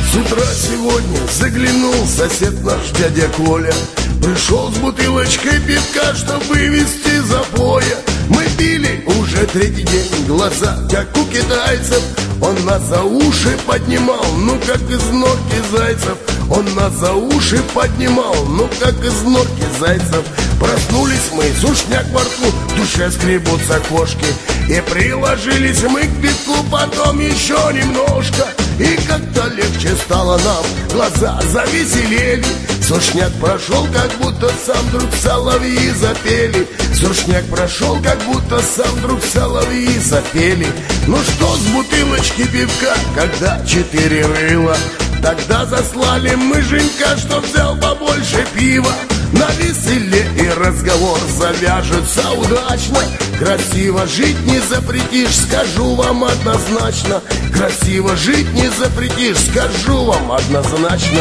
С утра сегодня заглянул сосед наш дядя Коля. Пришел с бутылочкой пивка, чтоб вывести запоя. Мы пили уже третий день, глаза как у китайцев. Он нас за уши поднимал, ну как из норки зайцев. Он нас за уши поднимал, ну как из норки зайцев. Проснулись мы, сушняк во рту, в душе скребутся кошки. И приложились мы к пивку, потом еще немножко. И как-то легче стало нам, глаза завеселели. Сушняк прошел, как будто сам вдруг соловьи запели. Сушняк прошел, как будто сам вдруг соловьи запели. Ну что с бутылочки пивка, когда 4 рыла? Тогда заслали мы Женька, чтоб взял побольше пива. На веселе и разговор завяжется удачно. Красиво жить не запретишь, скажу вам однозначно. Красиво жить не запретишь, скажу вам однозначно.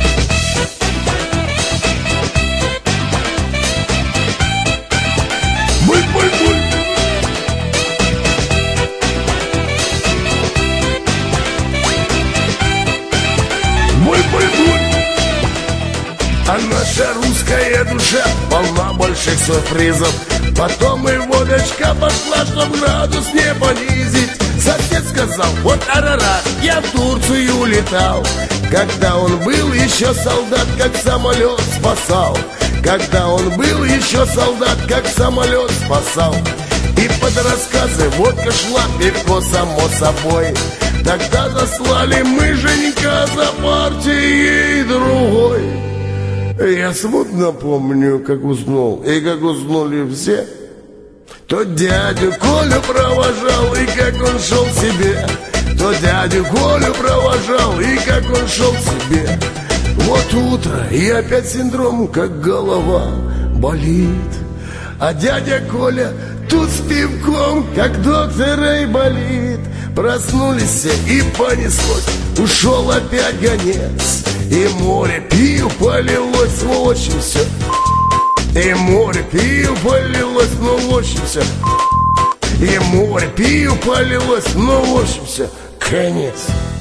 Буль-буль-буль. Буль-буль-буль. А наша русская душа полна больших сюрпризов. Потом и водочка пошла, чтоб градус не понизить. Сосед сказал: вот арарат, я в Турцию улетал. Когда он был еще солдат, как самолет спасал. Когда он был еще солдат, как самолет спасал. И под рассказы водка шла, пивко само собой. Тогда заслали мы Женька за партией другой. Я смутно помню, как уснул, и как уснули все. То дядю Колю провожал, и как он шел себе. То дядю Колю провожал, и как он шел себе. Вот утро, и опять синдром, как голова болит. А дядя Коля тут с пивком, как доктор Айболит. Проснулись все и понеслось, ушел опять гонец. И море пив полилось, в общем все. И море пив полилось, ну в общем все. И море пив полилось, ну в общем все. Конец.